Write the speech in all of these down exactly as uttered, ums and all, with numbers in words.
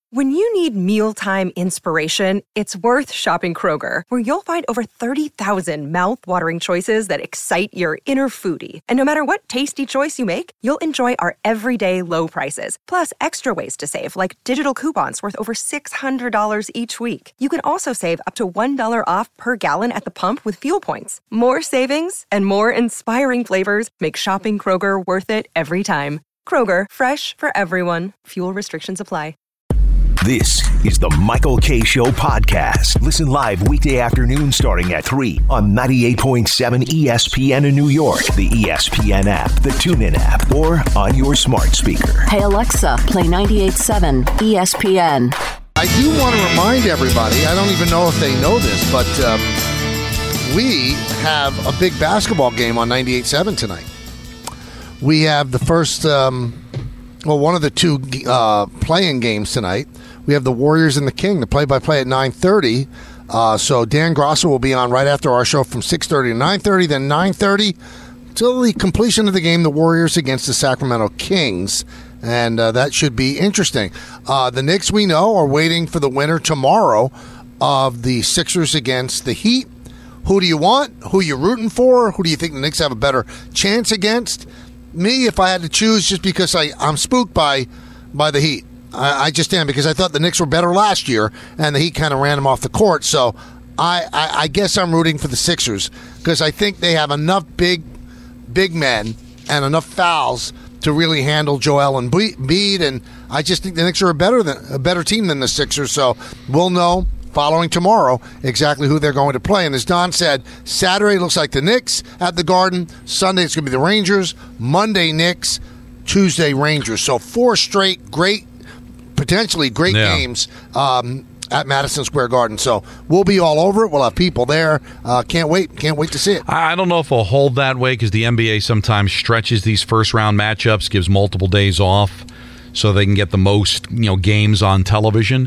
When you need mealtime inspiration, it's worth shopping Kroger, where you'll find over thirty thousand mouth-watering choices that excite your inner foodie. And no matter what tasty choice you make, you'll enjoy our everyday low prices, plus extra ways to save, like digital coupons worth over six hundred dollars each week. You can also save up to one dollar off per gallon at the pump with fuel points. More savings and more inspiring flavors make shopping Kroger worth it every time. Kroger, fresh for everyone. Fuel restrictions apply. This is the Michael Kay Show podcast. Listen live weekday afternoon starting at three on ninety-eight point seven E S P N in New York, the E S P N app, the TuneIn app, or on your smart speaker. Hey, Alexa, play ninety-eight point seven E S P N. I do want to remind everybody, I don't even know if they know this, but um, we have a big basketball game on ninety-eight point seven tonight. We have the first, um, well, one of the two uh, playing games tonight. We have the Warriors and the King, the play-by-play at nine thirty. Uh, so Dan Grosso will be on right after our show from six thirty to nine thirty. Then nine thirty till the completion of the game, the Warriors against the Sacramento Kings. And uh, that should be interesting. Uh, the Knicks, we know, are waiting for the winner tomorrow of the Sixers against the Heat. Who do you want? Who are you rooting for? Who do you think the Knicks have a better chance against? Me, if I had to choose, just because I, I'm spooked by by the Heat. I, I just am, because I thought the Knicks were better last year, and the Heat kind of ran them off the court. So I, I, I guess I'm rooting for the Sixers, because I think they have enough big, big men and enough fouls to really handle Joel Embiid, and I just think the Knicks are a better than a better team than the Sixers. So we'll know following tomorrow exactly who they're going to play. And as Don said, Saturday looks like the Knicks at the Garden. Sunday it's going to be the Rangers. Monday Knicks. Tuesday Rangers. So four straight great, potentially great yeah. games um, at Madison Square Garden. So we'll be all over it. We'll have people there. Uh, can't wait. Can't wait to see it. I don't know if we'll hold that way, because the N B A sometimes stretches these first-round matchups, gives multiple days off so they can get the most, you know, games on television.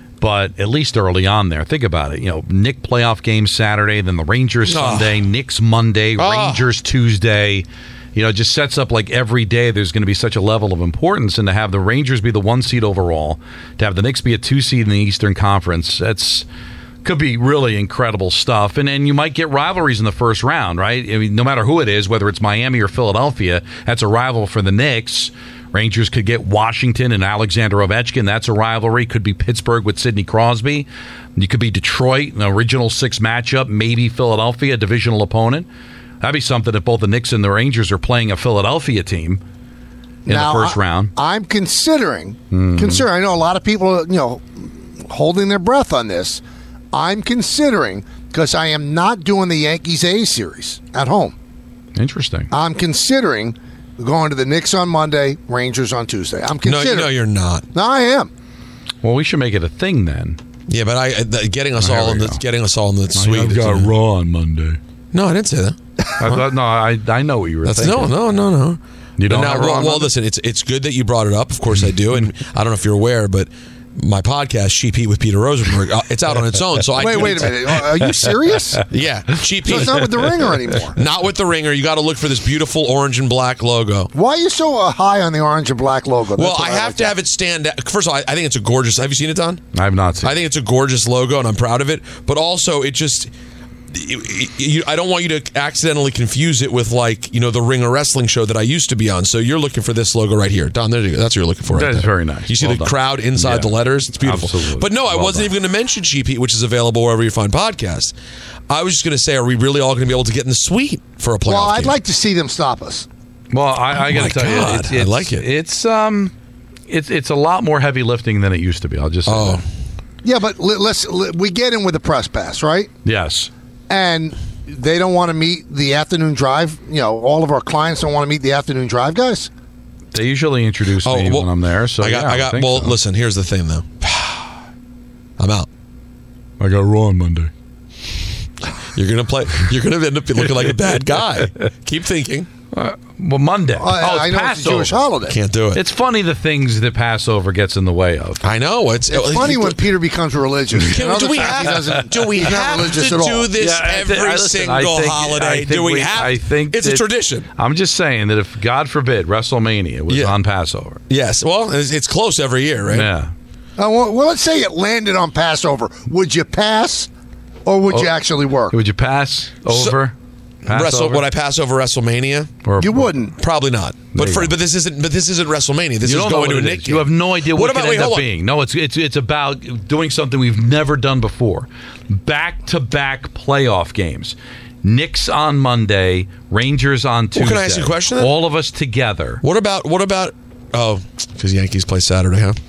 But at least early on there, think about it. You know, Knick playoff game Saturday, then the Rangers Sunday, oh. Knicks Monday, oh. Rangers Tuesday. You know, it just sets up like every day there's going to be such a level of importance. And to have the Rangers be the one seed overall, to have the Knicks be a two seed in the Eastern Conference, that's could be really incredible stuff. And and you might get rivalries in the first round, right? I mean, no matter who it is, whether it's Miami or Philadelphia, that's a rival for the Knicks. Rangers could get Washington and Alexander Ovechkin. That's a rivalry. Could be Pittsburgh with Sidney Crosby. You could be Detroit, an original six matchup. Maybe Philadelphia, a divisional opponent. That'd be something if both the Knicks and the Rangers are playing a Philadelphia team in now, the first I, round. I'm considering, mm-hmm. considering, I know a lot of people are, you know, holding their breath on this. I'm considering, because I am not doing the Yankees A series at home. Interesting. I'm considering going to the Knicks on Monday, Rangers on Tuesday. I'm considering. No, no, you're not. No, I am. Well, we should make it a thing then. Yeah, but I the, getting us oh, all in the go. getting us all in the I suite. I've got Raw on Monday. No, I didn't say that. I thought, no, I I know what you were That's, thinking. No, no, no, no. You don't now, have Raw well, on well, Monday? listen, it's it's good that you brought it up. Of course I do, and I don't know if you're aware, but my podcast, Cheap Heat with Peter Rosenberg, it's out on its own. So I wait, wait a minute. Are you serious? Yeah, Cheap Heat. So it's not with the Ringer anymore. Not with the Ringer. You got to look for this beautiful orange and black logo. Why are you so uh, high on the orange and black logo? That's well, I, I have like to have it stand out. First of all, I, I think it's a gorgeous. Have you seen it, Don? I have not seen it. I think it's a gorgeous logo, and I'm proud of it. But also, it just. You, you, I don't want you to accidentally confuse it with, like, you know, the Ringer Wrestling show that I used to be on. So you're looking for this logo right here. Don, there you go. That's what you're looking for right That is there. very nice. You see Well the done. crowd inside Yeah. the letters? It's beautiful. Absolutely. But no, I Well wasn't done. even going to mention Cheap Heat, which is available wherever you find podcasts. I was just going to say, are we really all going to be able to get in the suite for a playoff Well, I'd game? like to see them stop us. Well, I, I Oh got my to tell God, you, it's, I it's, like it. It's um, it's it's a lot more heavy lifting than it used to be. I'll just say Oh. that. Yeah, but let, let's let, we get in with the press pass, right? Yes. And they don't want to meet the afternoon drive. You know, all of our clients don't want to meet the afternoon drive guys. They usually introduce Oh, me well, when I'm there. So I got, yeah, I got. think Well, so. listen. Here's the thing, though. I'm out. I got Raw on Monday. You're gonna play. You're gonna end up looking like a bad guy. Keep thinking. Uh, well, Monday. Uh, oh, it's I know Passover. it's a Jewish holiday. Can't do it. It's funny the things that Passover gets in the way of. I know. It's, It's funny when Peter becomes religious. Can, And do other we times he have, doesn't- do we he's not have religious to at all. do this Yeah, I every thi- I- listen, single I think- holiday? I think do we, we- have? I think it's a that- tradition. I'm just saying that if, God forbid, WrestleMania was Yeah. on Passover. Yes. Well, it's, it's close every year, right? Yeah. Uh, well, well, let's say it landed on Passover. Would you pass, or would Oh, you actually work? Would you pass over? Pass Wrestle, over? would I pass over WrestleMania? Or- You wouldn't. Probably not. But you for, go. but this isn't. But this isn't WrestleMania. This You is don't know going what to a it Nick is. game. You have no idea what, What it about- can wait, end up hold on. being. No, it's it's it's about doing something we've never done before. Back-to-back playoff games. Knicks on Monday, Rangers on Tuesday. Well, can I ask you a question then? All of us together. What about what about? Oh, because Yankees play Saturday, huh?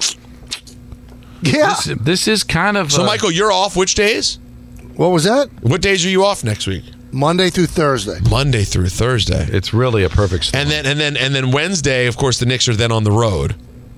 Yeah. This, this is kind of So, uh, Michael, you're off. Which days? What was that? What days are you off next week? Monday through Thursday. Monday through Thursday. It's really a perfect storm. And then and then and then Wednesday, of course, the Knicks are then on the road.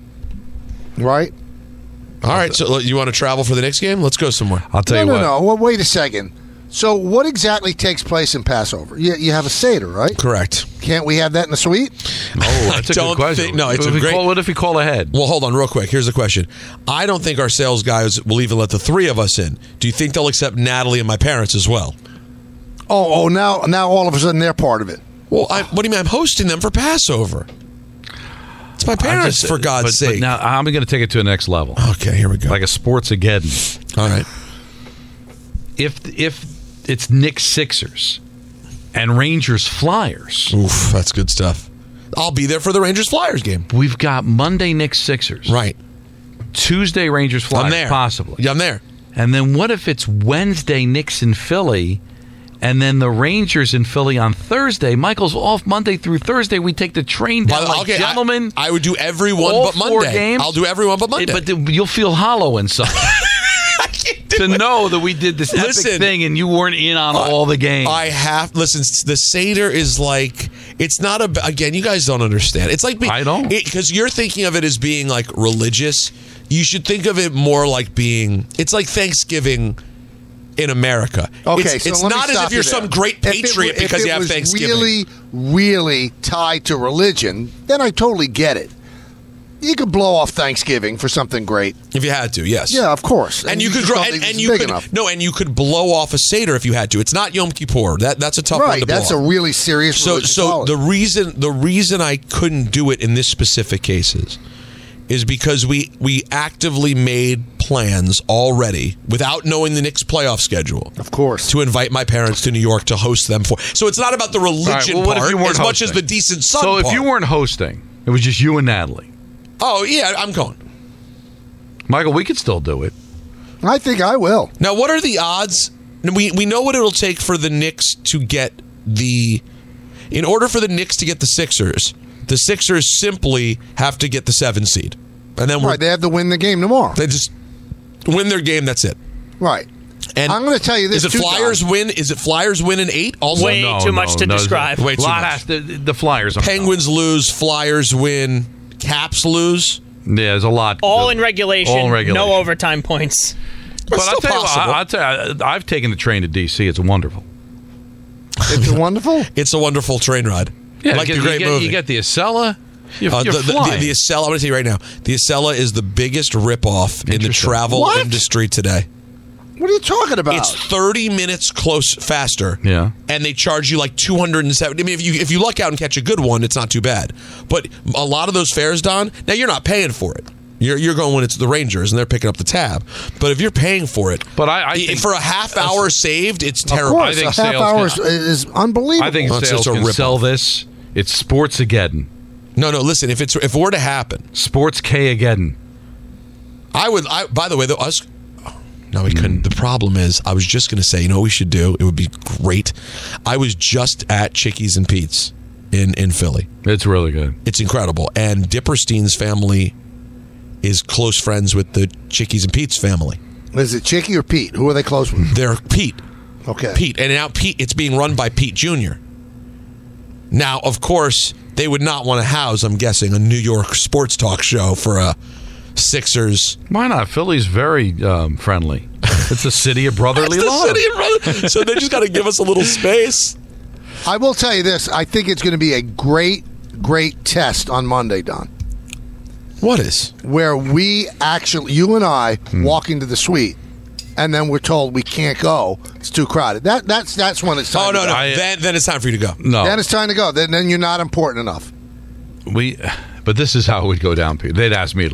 Right? All right, so you want to travel for the Knicks game? Let's go somewhere. I'll tell No, you no, what. no. Well, wait a second. So, what exactly takes place in Passover? You, you have a Seder, right? Correct. Can't we have that in the suite? Oh, that's a don't good question. think- no, it's what a if we great- Call, what if we call ahead? Well, hold on real quick. Here's the question. I don't think our sales guys will even let the three of us in. Do you think they'll accept Natalie and my parents as well? Oh, oh, now, now all of a sudden they're part of it. Well, I, what do you mean? I'm hosting them for Passover. It's my I'm parents, just- for God's but- sake. But now I'm going to take it to the next level. Okay, here we go. Like a sports-ageddon. All right. If if it's Knicks Sixers and Rangers Flyers, Oof, that's good stuff. I'll be there for the Rangers Flyers game. we've got Monday Knicks Sixers, Right. Tuesday Rangers Flyers, I'm there. possibly. Yeah, I'm there. And then what if it's Wednesday Knicks in Philly, and then the Rangers in Philly on Thursday? Michael's off Monday through Thursday. We take the train down, By the- like okay, I- gentlemen. I, would do every one all but four Monday. games. I'll do every one but Monday. But th- you'll feel hollow inside. To know that we did this epic Listen, thing and you weren't in on all the games. I have listen. The Seder is like it's not a. Again, you guys don't understand. It's like being, I don't. because you're thinking of it as being like religious. You should think of it more like being. It's like Thanksgiving in America. Okay, it's, so it's let me not as stop if you're you some there. great If it patriot w- if because it you have was Thanksgiving. Really, really tied to religion, then I totally get it. You could blow off Thanksgiving for something great. If you had to, yes. Yeah, of course. And, you could just grow, don't and, think and it's you big could enough. no, and you could blow off a Seder if you had to. It's not Yom Kippur. That that's a tough one Right, to blow that's off. a really serious So religious so holiday. the reason the reason I couldn't do it in this specific cases is because we we actively made plans already without knowing the Knicks playoff schedule. Of course. To invite my parents to New York to host them for. So it's not about the religion All right, well, what if part you weren't as much as hosting? the decent son So if part. you weren't hosting, it was just you and Natalie. Oh yeah, I'm going. Michael, we could still do it. I think I will. Now, what are the odds? We we know what it'll take for the Knicks to get the. In order for the Knicks to get the Sixers, the Sixers simply have to get the seven seed, and then we're, Right, they have to win the game tomorrow. they just win their game. That's it. Right. And I'm going to tell you this Is it too, Flyers Don. win? Is it Flyers win an eight? Also, Way too much to describe. Way too Lot much. has to- the Flyers are Penguins lose. Flyers win. Caps lose. Yeah, there's a lot. All in regulation, All in regulation. no overtime points. But It's I'll still tell you, what, possible. I- I'll tell you, I've taken the train to D C. It's wonderful. It's wonderful. It's a wonderful train ride. Yeah, like you the get, great you get, movie. You get the Acela. You're, Uh, you're the, the, the, flying. the Acela, I'm going to tell you right now, the Acela is the biggest ripoff in the Interesting. travel What? industry today. What are you talking about? It's thirty minutes close faster. Yeah. And they charge you like two hundred seventy. I mean, if you if you luck out and catch a good one, it's not too bad. But a lot of those fares, Don, now you're not paying for it. You're you're going when it's the Rangers and they're picking up the tab. But if you're paying for it, But I- I i- think- for a half hour saved, it's of terrible. course, I think a half sales hour can- is, is unbelievable. I think Well, it's sales just a can rip-off. sell this. It's Sports-ageddon. No, no. Listen, if it's if it were to happen, Sports K-ageddon. I would. I by the way, though, us. No, we couldn't. The problem is, I was just going to say, you know what we should do? It would be great. I was just at Chickies and Pete's in, in Philly. It's really good. It's incredible. And Dipperstein's family is close friends with the Chickies and Pete's family. Is it Chicky or Pete? Who are they close with? They're Pete. Okay. Pete. And now Pete, it's being run by Pete Junior Now, of course, they would not want to house, I'm guessing, a New York sports talk show for a Sixers. Why not? Philly's very um, friendly. It's a city of brotherly It's the love. city of brother- So they just got to give us a little space. I will tell you this. I think it's going to be a great, great test on Monday, Don, What is? where we actually, you and I, walk into the suite, and then we're told we can't go. It's too crowded. That that's that's when it's time. Oh, no, to no. go. I- then, then it's time for you to go. No, Then it's time to go. Then then you're not important enough. we. But this is how it would go down, Pete. They'd ask me to leave.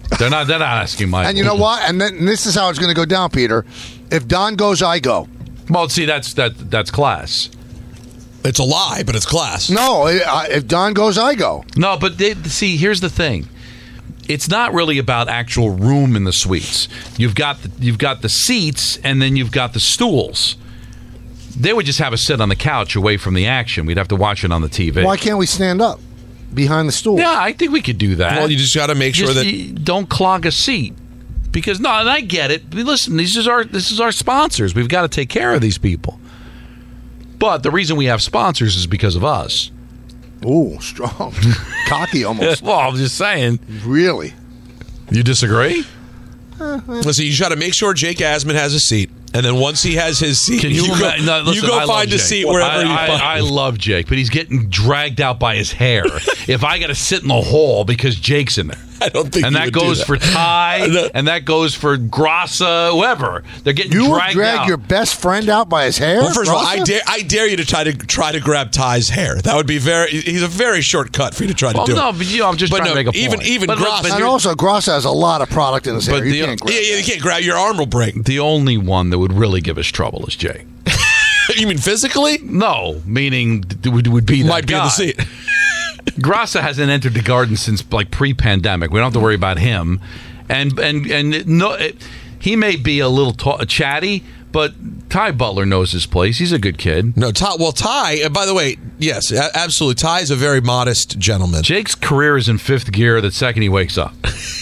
They're not. They're not asking Michael. And you know what? And, then, and this is how it's going to go down, Peter. If Don goes, I go. Well, see, that's that. That's class. It's a lie, but it's class. No, if Don goes, I go. No, but they, see, here's the thing. It's not really about actual room in the suites. You've got the, you've got the seats, and then you've got the stools. They would just have us sit on the couch away from the action. We'd have to watch it on the T V. Why can't we stand up behind the stool? Yeah, I think we could do that. Well, you just got to make just, sure that you don't clog a seat. Because no, and I get it. Listen, this is our this is our sponsors. We've got to take care of these people. But the reason we have sponsors is because of us. Ooh, strong, cocky almost. Well, I'm just saying. Really? You disagree? Listen, you got to make sure Jake Asman has a seat, and then once he has his seat, Can you, you go, no, listen, you go I find a Jake. seat wherever I, you I, find. I love Jake, but he's getting dragged out by his hair. If I got to sit in the hall because Jake's in there, I don't think. and you that would do goes that. for Ty, and that goes for Grassa, whoever. They're getting You would dragged drag out. your best friend out by his hair? Well, first of all, I Rossa? dare I dare you to try to try to grab Ty's hair. That would be very. He's a very short cut for you to try to well, do. no, it. but you know, I'm just But trying no, to make a even point. even but, Grassa- but And here- also, Gross has a lot of product in his hair. But You the- can't grab Yeah, yeah, you can't grab. Your arm will break. the only one that would really give us trouble is Jake. You mean physically? No, meaning th- would, would be that Might be in guy. the seat. Grassa hasn't entered the Garden since like pre-pandemic. We don't have to worry about him, and and and no, it, he may be a little ta- chatty, but Ty Butler knows his place. He's a good kid. No, Ty. Well, Ty. uh, By the way, yes, a- absolutely. Ty is a very modest gentleman. Jake's career is in fifth gear the second he wakes up.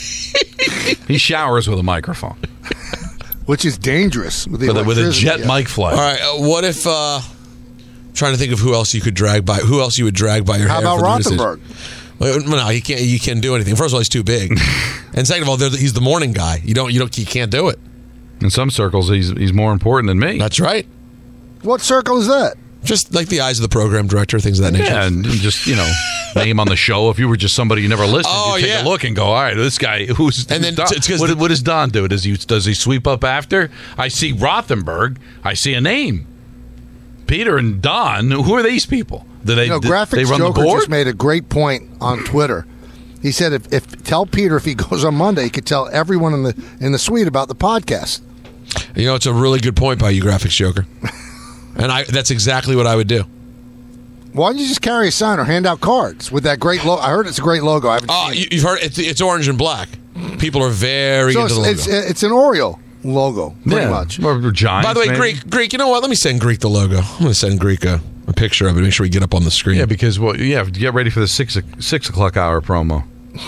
He showers with a microphone, Which is dangerous. With, the with a, with a electricity. jet mic flag. All right. Uh, what if? Uh, trying to think of who else you could drag by. Who else you would drag by your How hair? about for the usage. Rothenberg? Well, no, he can't. You can't do anything. First of all, he's too big, and second of all, they're the- he's the morning guy. You don't. You don't. You can't do it. In some circles, he's he's more important than me. That's right. What circle is that? Just like the eyes of the program director, things of that nature. Yeah, and just, you know, name on the show. If you were just somebody you never listened, Oh, you take yeah. a look and go, all right, this guy, who's, And then who's Don? t- it's 'cause what, the- what does Don do? Does he does he sweep up after? I see Rothenberg. I see a name. Peter and Don. Who are these people? Do they, You know, do Graphics they run Joker the board? just made a great point on Twitter. He said, if, if tell Peter if he goes on Monday, he could tell everyone in the in the suite about the podcast. You know, it's a really good point by you, Graphics Joker. And I that's exactly what I would do. Why don't you just carry a sign or hand out cards with that great logo? I heard it's a great logo. I haven't Oh, seen you, it. you've heard it's, it's orange and black. People are very So into the logo. it's, it's, it's an Oreo logo, pretty Yeah. much. Or Giants, By the way, maybe? Greek, Greek, you know what? Let me send Greek the logo. I'm going to send Greek a, a picture of it. Make sure we get up on the screen. Yeah, because, well, yeah, get ready for the six, six o'clock hour promo.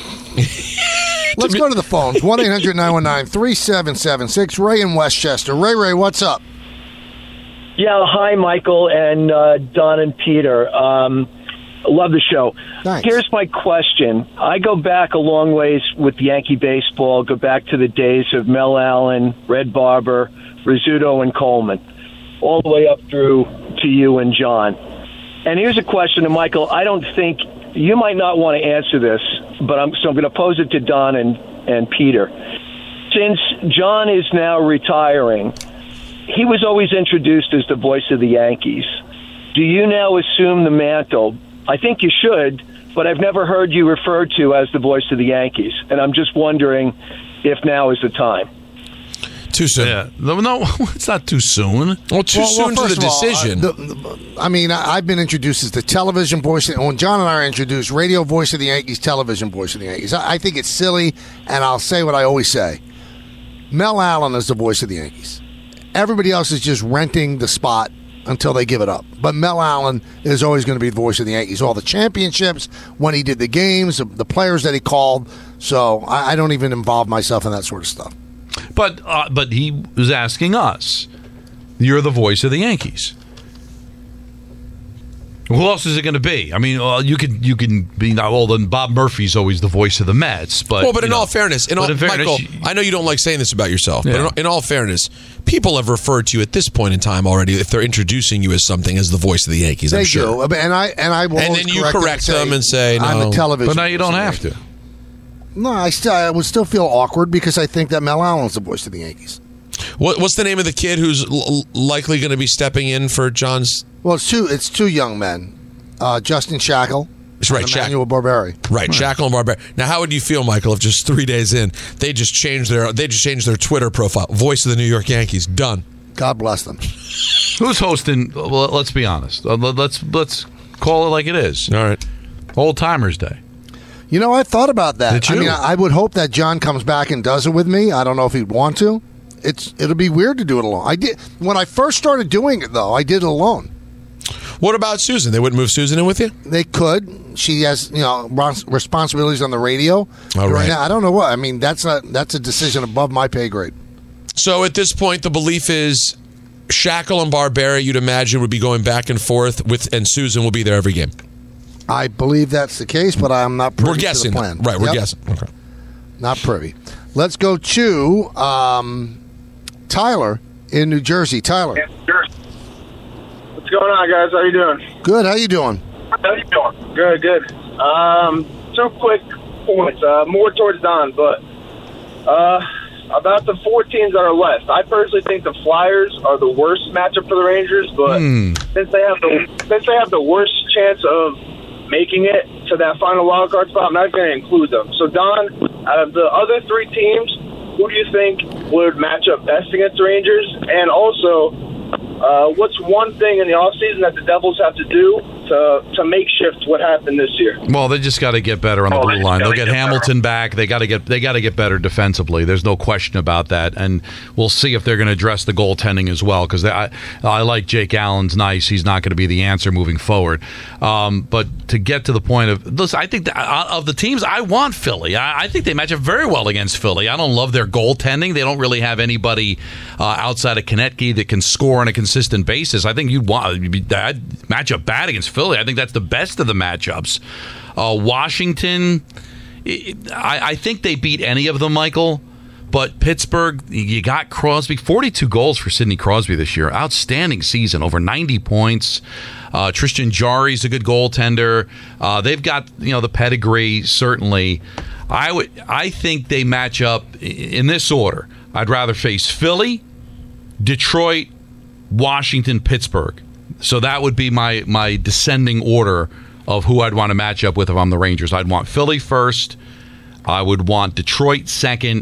Let's go to the phones. one eight hundred nine one nine three seven seven six. Ray in Westchester. Ray, Ray, what's up? Yeah, hi, Michael and uh, Don and Peter. Um, love the show. Thanks. Here's my question. I go back a long ways with Yankee baseball, go back to the days of Mel Allen, Red Barber, Rizzuto, and Coleman, all the way up through to you and John. And here's a question to Michael. I don't think you might not want to answer this, but I'm so I'm going to pose it to Don and, and Peter. Since John is now retiring, he was always introduced as the voice of the Yankees. Do you now assume the mantle? I think you should, but I've never heard you referred to as the voice of the Yankees, and I'm just wondering if now is the time. Too soon. Yeah. No, no, it's not too soon. Well, too Well, well, soon to first the of all, decision. uh, the- the- I mean, I- I've been introduced as the television voice. When John and I are introduced, radio voice of the Yankees, television voice of the Yankees. I, I think it's silly, and I'll say what I always say. Mel Allen is the voice of the Yankees. Everybody else is just renting the spot until they give it up. But Mel Allen is always going to be the voice of the Yankees. All the championships, when he did the games, the players that he called. So I, I don't even involve myself in that sort of stuff. But uh, but he was asking us. You're the voice of the Yankees. Who else is it going to be? I mean, well, you could you can be now. Well, then Bob Murphy's always the voice of the Mets. But well, but you in know, all fairness, in but all, in fairness, Michael, you- I know you don't like saying this about yourself, Yeah. but in, all- in all fairness, people have referred to you at this point in time already, if they're introducing you as something, as the voice of the Yankees. They I'm sure. do, and I and I will. And always then you correct, correct them them and say, I'm no. a television. but now you don't voice have of the to. Yankees. No, I still I would still feel awkward because I think that Mel Allen's the voice of the Yankees. What, what's the name of the kid who's l- likely going to be stepping in for John's? Well, it's two it's two young men, uh, Justin Shackle That's right, Emmanuel Shack- Barberi. Right, Shackle and Barberi. Now, how would you feel, Michael, if just three days in they just changed their they just changed their Twitter profile? Voice of the New York Yankees. Done. God bless them. Who's hosting? Well, let's be honest. Uh, Let's let's call it like it is. All right. Old Timers Day. You know, I thought about that. Did you? I mean, I would hope that John comes back and does it with me. I don't know if he'd want to. It's it'll be weird to do it alone. I did when I first started doing it though. I did it alone. What about Susan? They wouldn't move Susan in with you? They could. She has, you know, ros- responsibilities on the radio. All right. Now, I don't know what. I mean, that's not that's a decision above my pay grade. So at this point, the belief is Shackle and Barberi, you'd imagine, would be going back and forth with, and Susan will be there every game. I believe that's the case, but I'm not privy We're guessing. to the plan. Right, we're Yep. guessing. Okay. Not privy. Let's go to um, Tyler in New Jersey. Tyler. What's going on, guys? How you doing? Good. How you doing? How you doing? Good, good. Um, two quick points. Uh, more towards Don, but uh, about the four teams that are left. I personally think the Flyers are the worst matchup for the Rangers, but Hmm. since they have the since they have the worst chance of making it to that final wild card spot, I'm not going to include them. So, Don, out of the other three teams, who do you think would match up best against the Rangers? And also, uh, what's one thing in the offseason that the Devils have to do to to make shift what happened this year? Well, they just got to get better on the Oh, blue they line. gotta They'll get get Hamilton back. They got to get they got to get better defensively. There's no question about that. And we'll see if they're going to address the goaltending as well. Because I I like Jake Allen's nice. He's not going to be the answer moving forward. Um, but to get to the point of listen, I think that, uh, of the teams, I want Philly. I, I think they match up very well against Philly. I don't love their goaltending. They don't really have anybody uh, outside of Konecny that can score on a consistent basis. I think you'd want that match up bad against Philly. I think that's the best of the matchups. Uh, Washington, I, I think they beat any of them, Michael. But Pittsburgh, you got Crosby. forty-two goals for Sidney Crosby this year. Outstanding season, over ninety points. Uh, Tristan Jarry's a good goaltender. Uh, they've got, you know, the pedigree, certainly. I would, I think they match up in this order. I'd rather face Philly, Detroit, Washington, Pittsburgh. So that would be my my descending order of who I'd want to match up with if I'm the Rangers. I'd want Philly first. I would want Detroit second,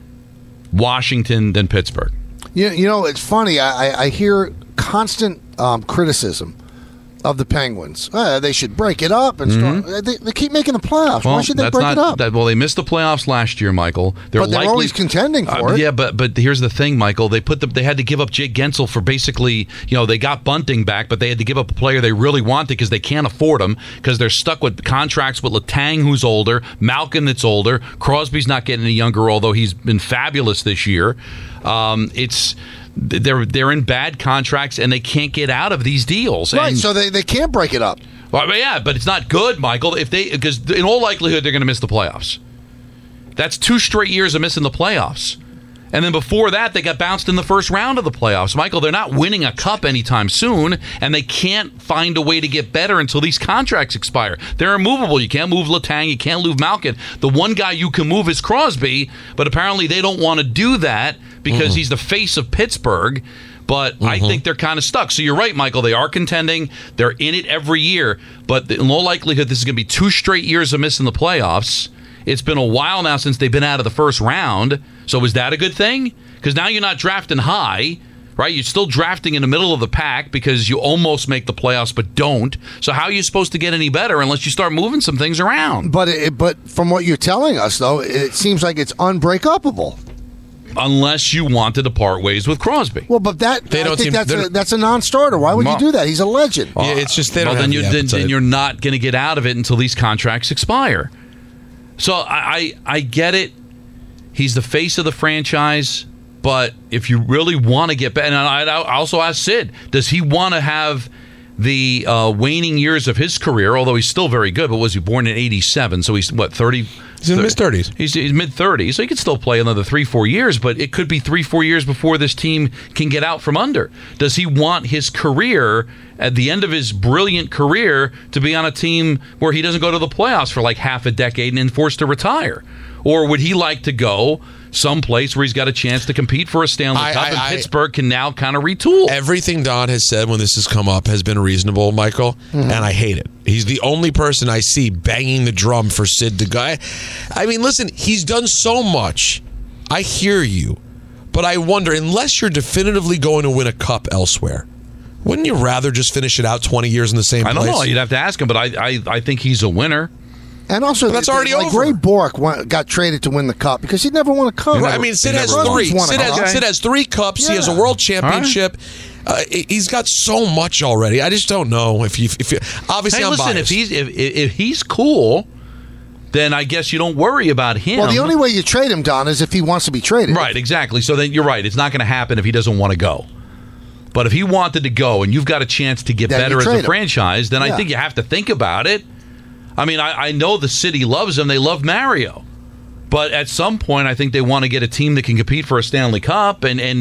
Washington, then Pittsburgh. You, you know, it's funny. I, I hear constant um, criticism of the Penguins. Uh, they should break it up and Mm-hmm. start. They, they keep making the playoffs. Well, Why should they that's break not, it up? That, well, they missed the playoffs last year, Michael. They're But they're likely, always contending for uh, it. Yeah, but but here's the thing, Michael. They put the, they had to give up Jake Gensel for basically, you know, they got Bunting back, but they had to give up a player they really wanted because they can't afford him because they're stuck with contracts with Letang, who's older, Malkin, that's older. Crosby's not getting any younger, although he's been fabulous this year. Um, it's they're they're in bad contracts and they can't get out of these deals. Right, And, so they, they can't break it up. well, yeah, but it's not good, Michael. If they because in all likelihood they're going to miss the playoffs. That's two straight years of missing the playoffs. And then before that, they got bounced in the first round of the playoffs. Michael, they're not winning a cup anytime soon, and they can't find a way to get better until these contracts expire. They're immovable. You can't move Letang. You can't move Malkin. The one guy you can move is Crosby, but apparently they don't want to do that because he's the face of Pittsburgh. But I think they're kind of stuck. So you're right, Michael. They are contending. They're in it every year. But in all likelihood, this is going to be two straight years of missing the playoffs. It's been a while now since they've been out of the first round. So is that a good thing? Because now you're not drafting high, right? You're still drafting in the middle of the pack because you almost make the playoffs but don't. So how are you supposed to get any better unless you start moving some things around? But it, but from what you're telling us, though, it seems like it's unbreakable. Unless you wanted to part ways with Crosby. Well, but that They I don't think seem- that's they're- a, that's a non-starter. Why would you Well- do that? He's a legend. Yeah, it's just they don't well, have then, you, the then, appetite. then you're not going to get out of it until these contracts expire. So I, I I get it. He's the face of the franchise, but if you really want to get back, and I, I also asked Sid, does he want to have the uh, waning years of his career? Although he's still very good, but was he born in eighty-seven? So he's what thirty? He's in his mid-thirties. He's, he's mid-thirties, so he could still play another three, four years, but it could be three, four years before this team can get out from under. Does he want his career, at the end of his brilliant career, to be on a team where he doesn't go to the playoffs for like half a decade and then forced to retire? Or would he like to go someplace where he's got a chance to compete for a Stanley I, Cup, I, and I, Pittsburgh can now kind of retool. Everything Don has said when this has come up has been reasonable, Michael, mm-hmm. and I hate it. He's the only person I see banging the drum for Sid to go. I mean, listen, he's done so much. I hear you, but I wonder, unless you're definitively going to win a cup elsewhere, wouldn't you rather just finish it out twenty years in the same I place? don't know. You'd have to ask him, but I, I, I think he's a winner. And also, but that's already like over. Ray Bork won, got traded to win the cup because he never won a cup. Right, I mean, Sid has three. Sid has, Sid has three cups. Yeah. He has a world championship. Right. Uh, he's got so much already. I just don't know if you. If you obviously, hey, I'm listen, biased. if he's if, if he's cool, then I guess you don't worry about him. Well, the only way you trade him, Don, is if he wants to be traded. Right, exactly. So then you're right. It's not going to happen if he doesn't want to go. But if he wanted to go and you've got a chance to get then better as a him. franchise, then yeah. I think you have to think about it. I mean, I, I know the city loves him. They love Mario. But at some point, I think they want to get a team that can compete for a Stanley Cup. and and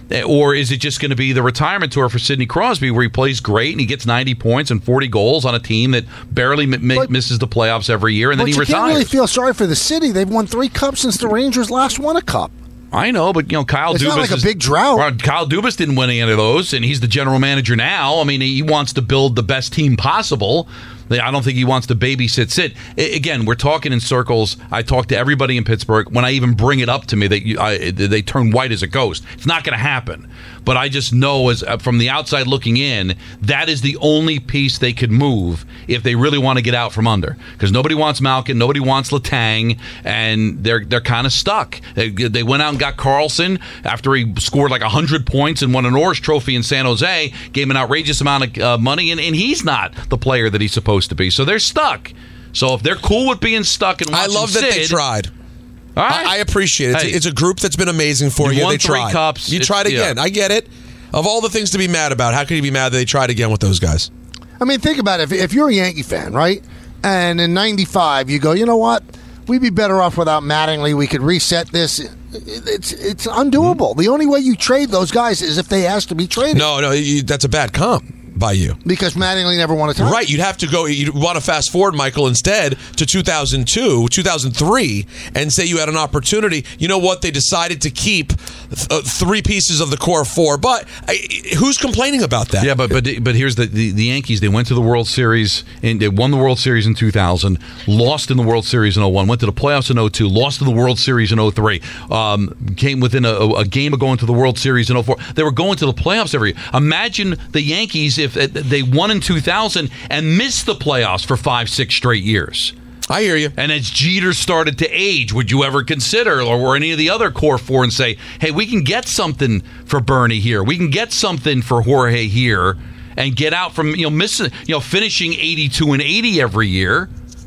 Or is it just going to be the retirement tour for Sidney Crosby where he plays great and he gets ninety points and forty goals on a team that barely m- but, misses the playoffs every year and then he you retires? But you can't really feel sorry for the city. They've won three cups since the Rangers last won a cup. I know, but you know, Kyle it's Dubas not like is, a big drought. Well, Kyle Dubas didn't win any of those, and he's the general manager now. I mean, he wants to build the best team possible. I don't think he wants to babysit Sid. I, again, we're talking in circles. I talk to everybody in Pittsburgh. When I even bring it up to me, they you, I, they turn white as a ghost. It's not going to happen. But I just know, as uh, from the outside looking in, that is the only piece they could move if they really want to get out from under. Because nobody wants Malkin, nobody wants Letang, and they're they're kind of stuck. They, they went out and got Carlson after he scored like one hundred points and won an Norris Trophy in San Jose, gave him an outrageous amount of uh, money, and, and he's not the player that he's supposed to be. So they're stuck. So if they're cool with being stuck and watching I love that Sid, they tried. All right. I, I appreciate it. It's, hey, a, it's a group that's been amazing for you. you. Won They three tried. Cups. You It's, tried again. Yeah. I get it. Of all the things to be mad about, how can you be mad that they tried again with those guys? I mean, think about it. If, if you're a Yankee fan, right, and in ninety-five you go, you know what? We'd be better off without Mattingly. We could reset this. It's it's undoable. Mm-hmm. The only way you trade those guys is if they ask to be traded. No, no, you, that's a bad comp by you. Because Mattingly never won a title. Right, you'd have to go, you'd want to fast forward, Michael, instead to two thousand two, two thousand three, and say you had an opportunity. You know what? They decided to keep th- uh, three pieces of the core four, but uh, who's complaining about that? Yeah, but but but here's the, the the Yankees. They went to the World Series and they won the World Series in two thousand, lost in the World Series in oh one, went to the playoffs in oh two, lost in the World Series in oh three, um, came within a, a game of going to the World Series in oh four. They were going to the playoffs every year. Imagine the Yankees if they won in two thousand and missed the playoffs for five, six straight years. I hear you. And as Jeter started to age, would you ever consider, or any of the other core four, and say, hey, we can get something for Bernie here. We can get something for Jorge here and get out from, you know, missing, you know, finishing eighty-two and eighty every year.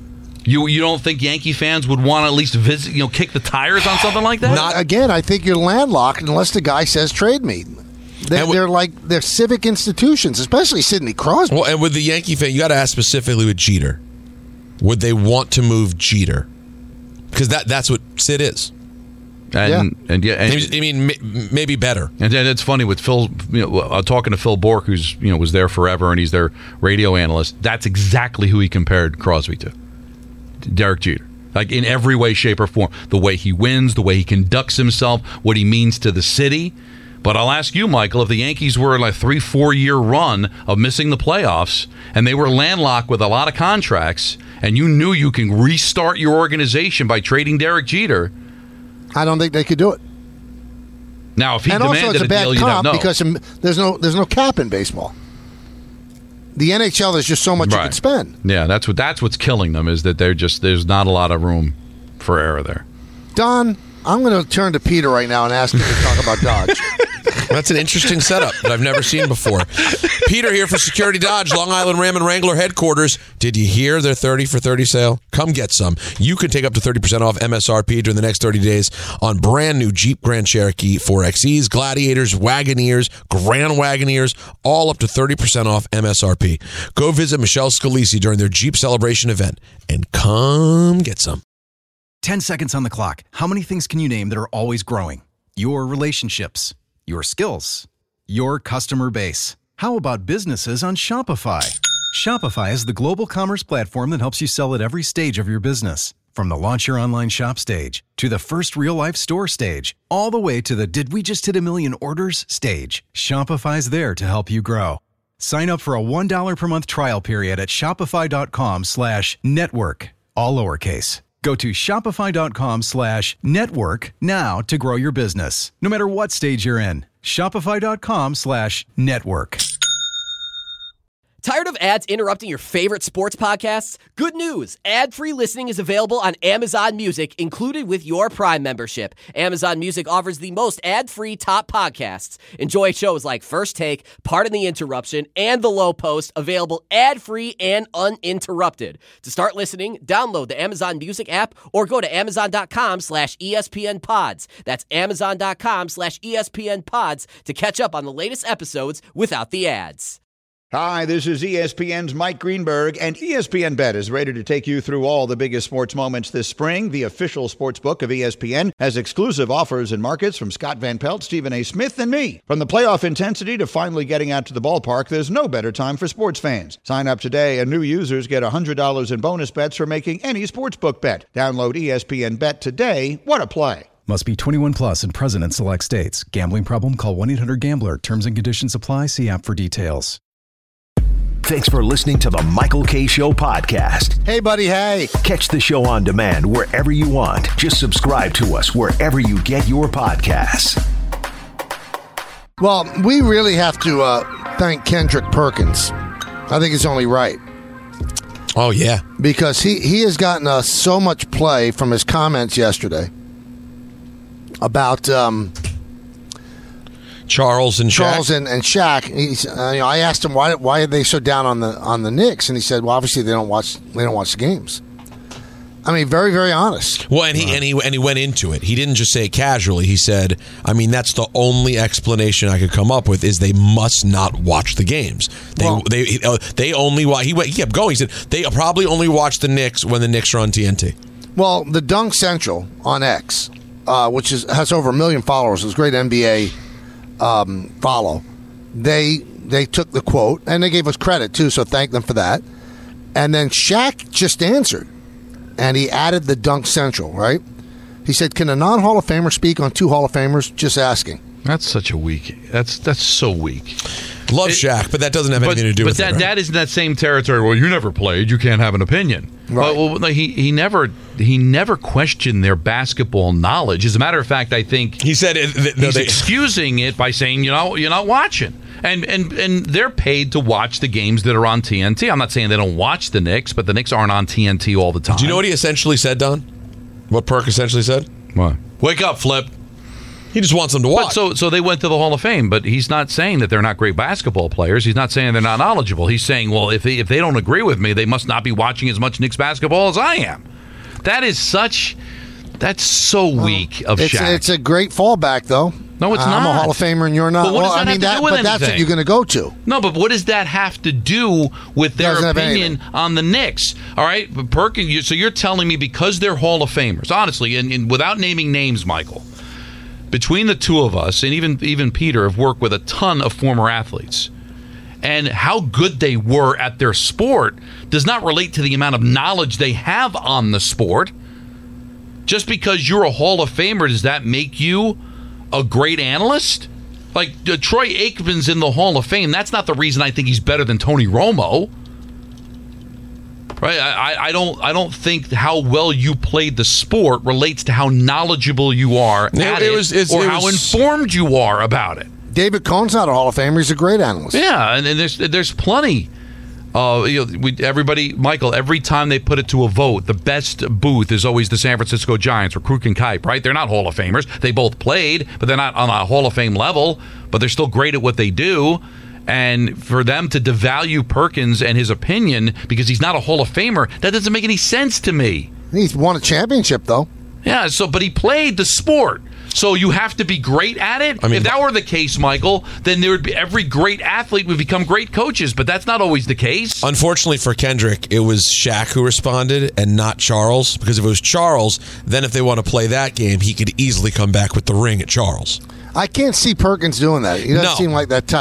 You you don't think Yankee fans would want to at least visit, you know, kick the tires on something like that? Not again. I think you're landlocked unless the guy says trade me. They're, w- they're like they're civic institutions, especially Sidney Crosby. Well, and with the Yankee fan, you got to ask specifically with Jeter. Would they want to move Jeter? Because that that's what Sid is. And, yeah. and yeah, and, I mean, m- maybe better. And then it's funny with Phil, you know, uh, talking to Phil Bork, who's you know was there forever, and he's their radio analyst. That's exactly who he compared Crosby to, Derek Jeter. Like in every way, shape, or form, the way he wins, the way he conducts himself, what he means to the city. But I'll ask you, Michael, if the Yankees were like a three, four-year run of missing the playoffs, and they were landlocked with a lot of contracts, and you knew you can restart your organization by trading Derek Jeter. I don't think they could do it. Now, if he and demanded also it's a, a bad deal, you comp don't know. because there's no there's no cap in baseball. The N H L, there's just so much right. you can spend. Yeah, that's what that's what's killing them is that they're just there's not a lot of room for error there. Don, I'm going to turn to Peter right now and ask him to talk about Dodge. That's an interesting setup that I've never seen before. Peter here for Security Dodge, Long Island Ram and Wrangler headquarters. Did you hear their thirty for thirty sale? Come get some. You can take up to thirty percent off M S R P during the next thirty days on brand new Jeep Grand Cherokee four X Es, Gladiators, Wagoneers, Grand Wagoneers, all up to thirty percent off M S R P. Go visit Michelle Scalisi during their Jeep Celebration event and come get some. ten seconds on the clock. How many things can you name that are always growing? Your relationships, your skills, your customer base. How about businesses on Shopify? Shopify is the global commerce platform that helps you sell at every stage of your business. From the launch your online shop stage to the first real-life store stage, all the way to the did we just hit a million orders stage, Shopify's there to help you grow. Sign up for a one dollar per month trial period at shopify.com slash network, all lowercase. Go to shopify.com slash network now to grow your business, no matter what stage you're in. Shopify.com slash network. Tired of ads interrupting your favorite sports podcasts? Good news! Ad-free listening is available on Amazon Music, included with your Prime membership. Amazon Music offers the most ad-free top podcasts. Enjoy shows like First Take, Pardon the Interruption, and The Low Post, available ad-free and uninterrupted. To start listening, download the Amazon Music app or go to amazon.com slash ESPN pods. That's amazon.com slash ESPN pods to catch up on the latest episodes without the ads. Hi, this is E S P N's Mike Greenberg, and E S P N Bet is ready to take you through all the biggest sports moments this spring. The official sports book of E S P N has exclusive offers and markets from Scott Van Pelt, Stephen A. Smith, and me. From the playoff intensity to finally getting out to the ballpark, there's no better time for sports fans. Sign up today, and new users get one hundred dollars in bonus bets for making any sportsbook bet. Download E S P N Bet today. What a play. Must be twenty-one plus and present in select states. Gambling problem? Call one eight hundred gambler. Terms and conditions apply. See app for details. Thanks for listening to the Michael Kay Show podcast. Hey, buddy, hey. Catch the show on demand wherever you want. Just subscribe to us wherever you get your podcasts. Well, we really have to uh, thank Kendrick Perkins. I think it's only right. Oh, yeah. Because he, he has gotten uh, so much play from his comments yesterday about... Um, Charles and Shaq. Charles and, and Shaq. He's, uh, you know, I asked him why why are they so down on the on the Knicks, and he said, "Well, obviously they don't watch they don't watch the games." I mean, very very honest. Well, and he uh, and he and he went into it. He didn't just say it casually. He said, "I mean, that's the only explanation I could come up with is they must not watch the games. They well, they uh, they only watch." He went, he kept going. He said they probably only watch the Knicks when the Knicks are on T N T. Well, the Dunk Central on X, uh, which is has over a million followers, is a great N B A. Um, follow. They they took the quote and they gave us credit too, so thank them for that. And then Shaq just answered, and he added the Dunk Central. Right? He said, "Can a non-Hall of Famer speak on two Hall of Famers?" Just asking. That's such a weak. That's that's so weak. Love it, Shaq, but that doesn't have anything but, to do but with that, it. But right? that is in that same territory. Well, you never played. You can't have an opinion. Right. Well, well, he he never he never questioned their basketball knowledge. As a matter of fact, I think he said it, th- no, he's they, excusing it by saying, you know, you're not watching. And and and they're paid to watch the games that are on T N T. I'm not saying they don't watch the Knicks, but the Knicks aren't on T N T all the time. Do you know what he essentially said, Don? What Perk essentially said? What? Wake up, Flip. He just wants them to watch. But so so they went to the Hall of Fame, but he's not saying that they're not great basketball players. He's not saying they're not knowledgeable. He's saying, well, if they, if they don't agree with me, they must not be watching as much Knicks basketball as I am. That is such... That's so weak of it's, Shaq. It's a great fallback, though. No, it's I'm not. I'm a Hall of Famer, and you're not. But what well, does that I mean, have to that, do with but that's what anything? you're going to go to. No, but what does that have to do with their Doesn't have opinion anything. on the Knicks? All right, but Perkins. You, so you're telling me because they're Hall of Famers, honestly, and, and without naming names, Michael, between the two of us, and even even Peter, have worked with a ton of former athletes, and how good they were at their sport does not relate to the amount of knowledge they have on the sport. Just because you're a Hall of Famer, does that make you a great analyst? Like, uh, Troy Aikman's in the Hall of Fame. That's not the reason I think he's better than Tony Romo. Right? I, I don't I don't think how well you played the sport relates to how knowledgeable you are it, at it, it, was, it or it how was, informed you are about it. David Cohn's not a Hall of Famer. He's a great analyst. Yeah, and, and there's there's plenty. Uh, you know, we, everybody, Michael, every time they put it to a vote, the best booth is always the San Francisco Giants or Kruk and Kipe, right? They're not Hall of Famers. They both played, but they're not on a Hall of Fame level, but they're still great at what they do. And for them to devalue Perkins and his opinion because he's not a Hall of Famer, that doesn't make any sense to me. He's won a championship, though. Yeah, so but he played the sport. So you have to be great at it? I mean, if that were the case, Michael, then there would be every great athlete would become great coaches, but that's not always the case. Unfortunately for Kendrick, it was Shaq who responded and not Charles, because if it was Charles, then if they want to play that game, he could easily come back with the ring at Charles. I can't see Perkins doing that. He doesn't No. seem like that type.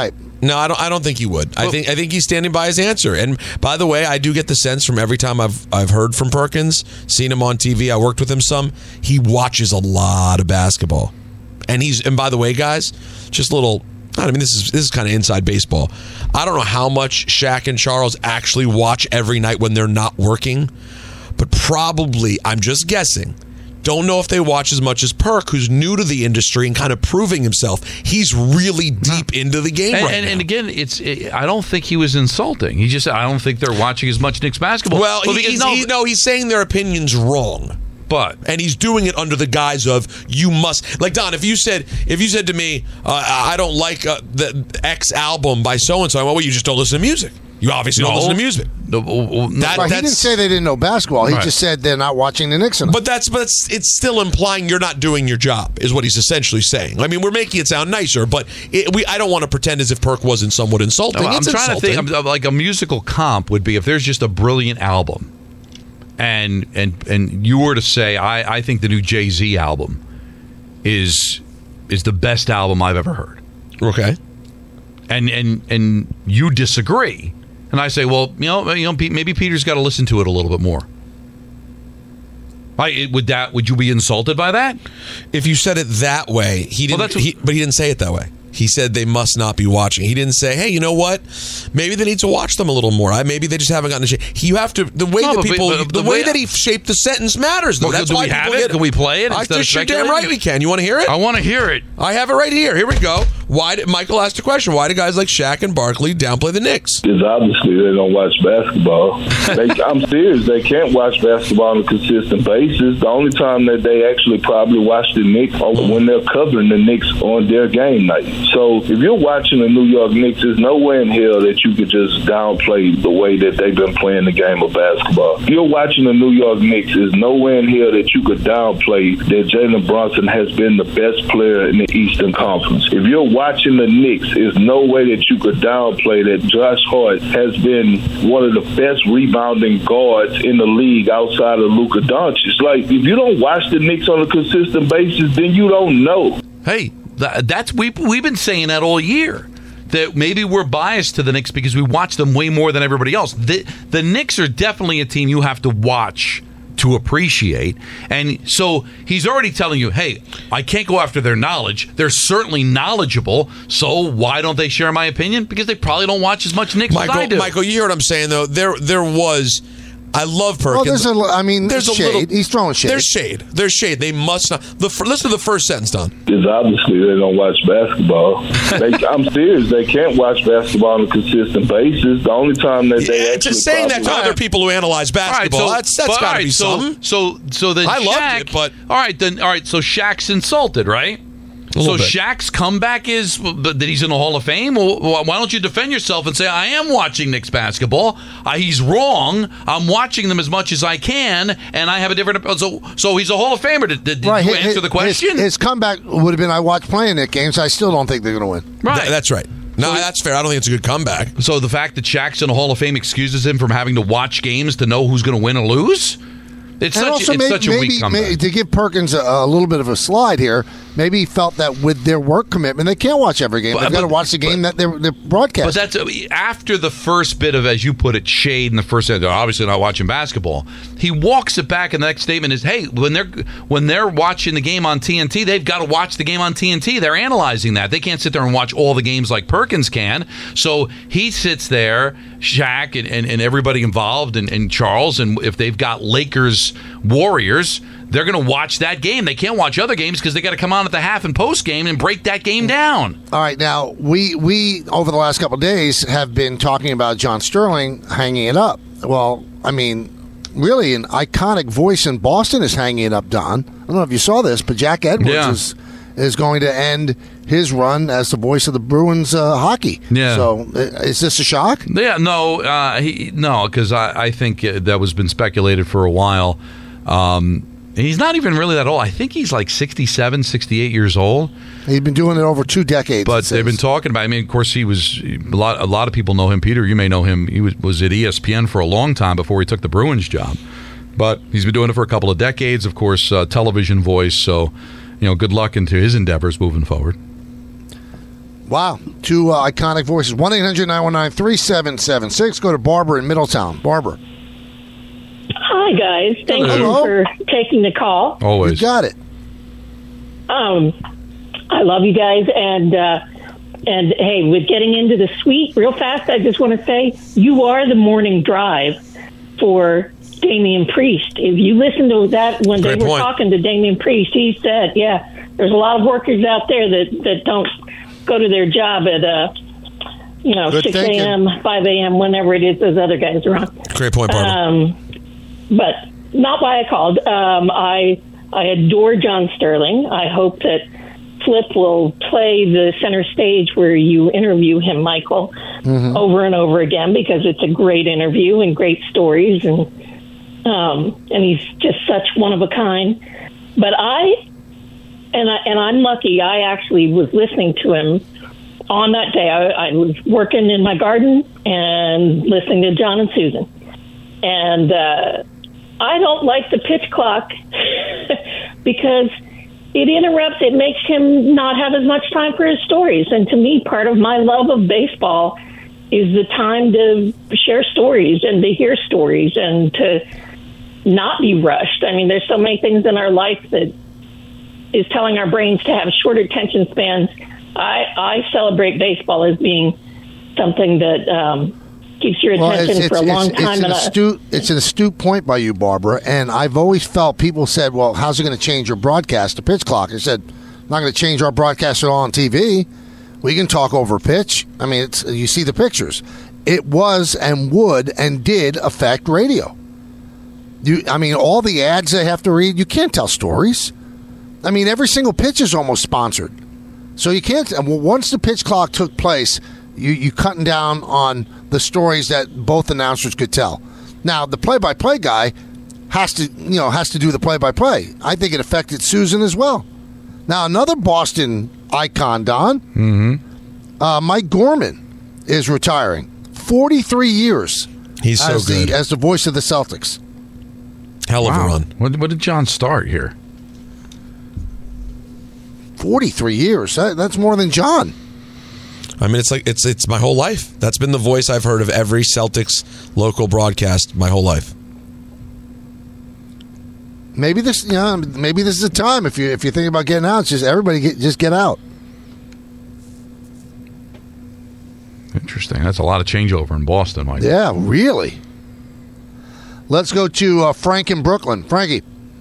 No, I don't. I don't think he would. I think. I think he's standing by his answer. And by the way, I do get the sense from every time I've I've heard from Perkins, seen him on T V. I worked with him some. He watches a lot of basketball, and he's. And by the way, guys, just a little. I mean, this is this is kind of inside baseball. I don't know how much Shaq and Charles actually watch every night when they're not working, but probably, I'm just guessing. Don't know if they watch as much as Perk, who's new to the industry and kind of proving himself. He's really deep into the game and, right and, now. And again, it's it, I don't think he was insulting. He just said, I don't think they're watching as much Knicks basketball. Well, well he, because, he's, no, he, no, he's saying their opinion's wrong. But and he's doing it under the guise of you must like Don. If you said if you said to me, uh, I don't like uh, the X album by so and so, well, you just don't listen to music. You obviously No. don't listen to music. No, no, That- Right, he that's- didn't say they didn't know basketball. He Right. just said they're not watching the Knicks enough. But that's but it's, it's still implying you're not doing your job, is what he's essentially saying. I mean, we're making it sound nicer, but it, we I don't want to pretend as if Perk wasn't somewhat insulting. No, I'm it's trying insulting. to think. I'm, like a musical comp would be if there's just a brilliant album, and and and you were to say, I, I think the new Jay-Z album is is the best album I've ever heard. Okay. And and and you disagree, and I say, well, you know, you know, Pete, maybe Peter's got to listen to it a little bit more. I, would that? Would you be insulted by that? If you said it that way, he didn't. Well, that's what- he, but he didn't say it that way. He said they must not be watching. He didn't say, "Hey, you know what? Maybe they need to watch them a little more. I maybe they just haven't gotten to shape." You have to the way No, that but- people, but the, the way way- that he shaped the sentence matters. Though Well, that's do why we have people it? get Can we play it I instead of just you're damn speculating? right we can. You want to hear it? I want to hear it. I have it right here. Here we go. Why did Michael asked a question? Why do guys like Shaq and Barkley downplay the Knicks? Because obviously they don't watch basketball. They, I'm serious. They can't watch basketball on a consistent basis. The only time that they actually probably watch the Knicks are when they're covering the Knicks on their game night. So if you're watching the New York Knicks, there's nowhere in hell that you could just downplay the way that they've been playing the game of basketball. If you're watching the New York Knicks, there's nowhere in hell that you could downplay that Jalen Brunson has been the best player in the Eastern Conference. If you're watching the Knicks, there's no way that you could downplay that Josh Hart has been one of the best rebounding guards in the league outside of Luka Doncic. Like, if you don't watch the Knicks on a consistent basis, then you don't know. Hey, that, that's we we've been saying that all year. That maybe we're biased to the Knicks because we watch them way more than everybody else. The, the Knicks are definitely a team you have to watch to appreciate. And so he's already telling you, hey, I can't go after their knowledge. They're certainly knowledgeable. So why don't they share my opinion? Because they probably don't watch as much Knicks Michael, as I do. Michael, you hear what I'm saying though? There, there was. I love Perkins. Well, there's a, I mean, there's shade. a little. He's throwing shade. There's shade. There's shade. They must not. The listen to the first sentence, Don. Because obviously they don't watch basketball. They, I'm serious. They can't watch basketball on a consistent basis. The only time that they Yeah, actually just saying that to probably- other people who analyze basketball, All right, so- that's that's but, got all to right, be so, something. So, so then I loved Shaq, it, but- all right, then all right. So Shaq's insulted, right? A So little bit. Shaq's comeback is that he's in the Hall of Fame. Well, why don't you defend yourself and say I am watching Knicks basketball? Uh, he's wrong. I'm watching them as much as I can, and I have a different. So, so he's a Hall of Famer. Did, did Right, you his- answer the question? His, his comeback would have been, I watched playing that game, so I still don't think they're going to win. right. Th- that's right. No, that's fair. I don't think it's a good comeback. So the fact that Shaq's in the Hall of Fame excuses him from having to watch games to know who's going to win or lose. It's And such, also, it's maybe, such a maybe, weak comeback. maybe to give Perkins a, a little bit of a slide here, maybe he felt that with their work commitment, they can't watch every game. But- They've got to but- watch the game that they're, they're broadcasting. But that's uh, after the first bit of, as you put it, shade in the first. They're obviously not watching basketball. He walks it back, and the next statement is, "Hey, when they're when they're watching the game on T N T, they've got to watch the game on T N T. They're analyzing that. They can't sit there and watch all the games like Perkins can." So he sits there, Shaq, and, and, and everybody involved, and, and Charles, and if they've got Lakers Warriors, they're going to watch that game. They can't watch other games because they got to come on at the half and post game and break that game down. All right, now we we over the last couple of days have been talking about John Sterling hanging it up. Well, I mean, really, an iconic voice in Boston is hanging it up. Don, I don't know if you saw this, but Jack Edwards Yeah. is is going to end his run as the voice of the Bruins uh, hockey. Yeah. So, uh, is this a shock? Yeah, no, uh, he, no, because I, I think uh, that was been speculated for a while. Um, he's not even really that old. I think he's like sixty-seven, sixty-eight years old. He's been doing it over two decades. But they've been talking about. I mean, of course, he was a lot. A lot of people know him. Peter, you may know him. He was was at E S P N for a long time before he took the Bruins job. But he's been doing it for a couple of decades. Of course, uh, television voice. So, you know, good luck into his endeavors moving forward. Wow. Two uh, iconic voices. one eight hundred nine one nine three seven seven six. Go to Barbara in Middletown. Barbara. Hi, guys. Thank Hello. you for taking the call. Always. You got it. Um, I love you guys. And, uh, and hey, with getting into the suite real fast, I just want to say you are the morning drive for Damian Priest. If you listen to that when Great they were point. talking to Damian Priest, he said, yeah, there's a lot of workers out there that, that don't go to their job at, uh, you know, Good six thinking. a.m., five a.m., whenever it is those other guys are on. Great point, Barbara. Um, but not why I called. Um, I I adore John Sterling. I hope that Flip will play the center stage where you interview him, Michael, Mm-hmm. over and over again, because it's a great interview and great stories, and um, and he's just such one of a kind. But I and I and I'm lucky. I actually was listening to him on that day. I, I was working in my garden and listening to John and Susan, and uh, I don't like the pitch clock because it interrupts. It makes him not have as much time for his stories. And to me, part of my love of baseball is the time to share stories and to hear stories and to not be rushed. I mean, there's so many things in our life that is telling our brains to have short attention spans. I, I celebrate baseball as being something that um, keeps your Well, attention it's, for a it's, long it's, time. it's, an and a- astute, it's an astute point by you, Barbara. And I've always felt people said, well, how's it going to change your broadcast, the pitch clock? I said, not going to change our broadcast at all on T V. We can talk over pitch. I mean, it's, you see the pictures. It was and would and did affect radio. You, I mean, all the ads they have to read, you can't tell stories. I mean, every single pitch is almost sponsored. So you can't. Well, once the pitch clock took place, you you cutting down on the stories that both announcers could tell. Now, the play-by-play guy has to, you know, has to do the play-by-play. I think it affected Susan as well. Now, another Boston icon, Don, Mm-hmm. uh, Mike Gorman, is retiring. Forty-three years. He's so as good. the as the voice of the Celtics. Hell of a Wow. run. When, when did John start here? Forty-three years. That, that's more than John. I mean, it's like it's it's my whole life. That's been the voice I've heard of every Celtics local broadcast my whole life. Maybe this, you know, maybe this is a time if you if you're thinking about getting out. It's just everybody get, just get out. Interesting. That's a lot of changeover in Boston, Mike. Yeah, really. Let's go to uh, Frank in Brooklyn. Frankie.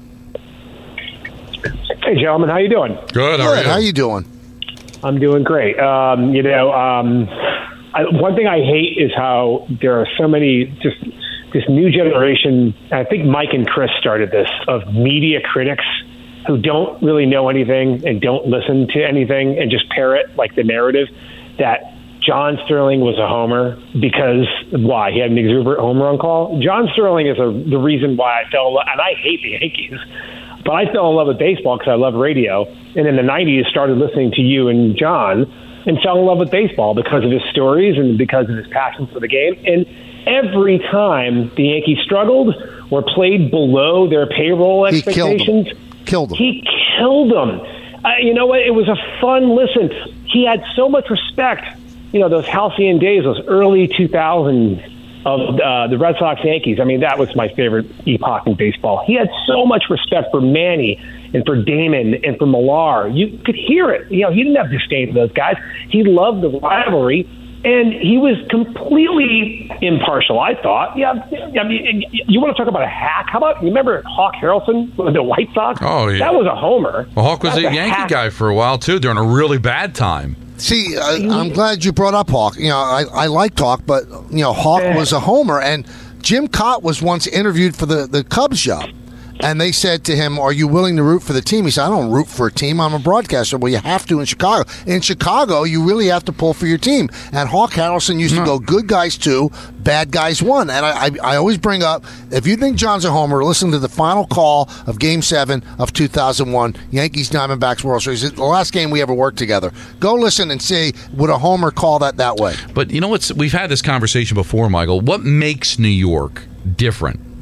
Hey, gentlemen, how you doing? Good. How are Good. you? How you doing? I'm doing great. Um, you know, um, I, one thing I hate is how there are so many just this new generation. I think Mike and Chris started this of media critics who don't really know anything and don't listen to anything and just parrot like the narrative that John Sterling was a homer because why? He had an exuberant homer on call. John Sterling is a, the reason why I fell in love, and I hate the Yankees, but I fell in love with baseball because I love radio. And in the nineties, started listening to you and John and fell in love with baseball because of his stories and because of his passion for the game. And every time the Yankees struggled or played below their payroll He killed expectations, them. Killed them. he killed them. Uh, you know what? It was a fun listen. He had so much respect. You know, those halcyon days, those early two thousands of uh, the Red Sox Yankees. I mean, that was my favorite epoch in baseball. He had so much respect for Manny and for Damon and for Millar. You could hear it. You know, he didn't have disdain for those guys. He loved the rivalry, and he was completely impartial, I thought. Yeah, I mean, you want to talk about a hack? How about, you remember Hawk Harrelson with the White Sox? Oh, yeah. That was a homer. Well, Hawk was That's a a Yankee hack. guy for a while, too, during a really bad time. See, I, I'm glad you brought up Hawk. You know, I, I like Hawk, but, you know, Hawk was a homer. And Jim Cott was once interviewed for the, the Cubs job. And they said to him, are you willing to root for the team? He said, I don't root for a team. I'm a broadcaster. Well, you have to in Chicago. In Chicago, you really have to pull for your team. And Hawk Harrelson used to go good guys two, bad guys one. And I, I, I always bring up, if you think John's a homer, listen to the final call of Game seven of two thousand one, Yankees-Diamondbacks World Series. It's the last game we ever worked together. Go listen and see, would a homer call that that way? But you know what's? We've had this conversation before, Michael. What makes New York different?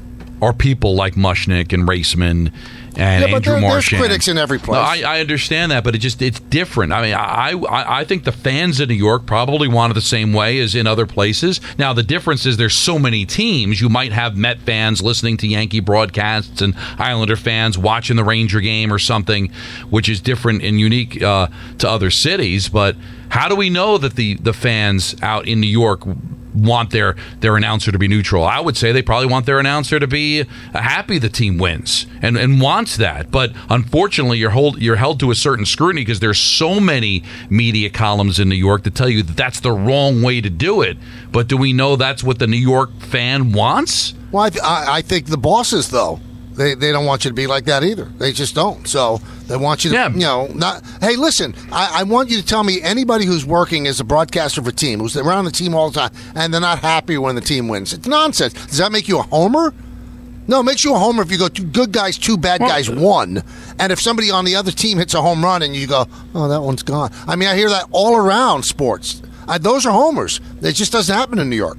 are people like Mushnick and Raceman and yeah, but Andrew there, there's Marchand. critics in every place. No, I, I understand that, but it just it's different. I mean, I, I I think the fans in New York probably want it the same way as in other places. Now, the difference is there's so many teams. You might have Met fans listening to Yankee broadcasts and Islander fans watching the Ranger game or something, which is different and unique uh, to other cities. But how do we know that the, the fans out in New York want their their announcer to be neutral? I would say they probably want their announcer to be happy the team wins and, and wants that. But unfortunately, you're hold, you're held to a certain scrutiny because there's so many media columns in New York that tell you that that's the wrong way to do it. But do we know that's what the New York fan wants? Well, I, th- I, I think the bosses, though, they they don't want you to be like that either. They just don't. So they want you to, yeah. you know, not. Hey, listen, I, I want you to tell me anybody who's working as a broadcaster for a team, who's around the team all the time, and they're not happy when the team wins. It's nonsense. Does that make you a homer? No, it makes you a homer if you go two good guys, two bad guys, one. And if somebody on the other team hits a home run and you go, oh, that one's gone. I mean, I hear that all around sports. I, those are homers. It just doesn't happen in New York.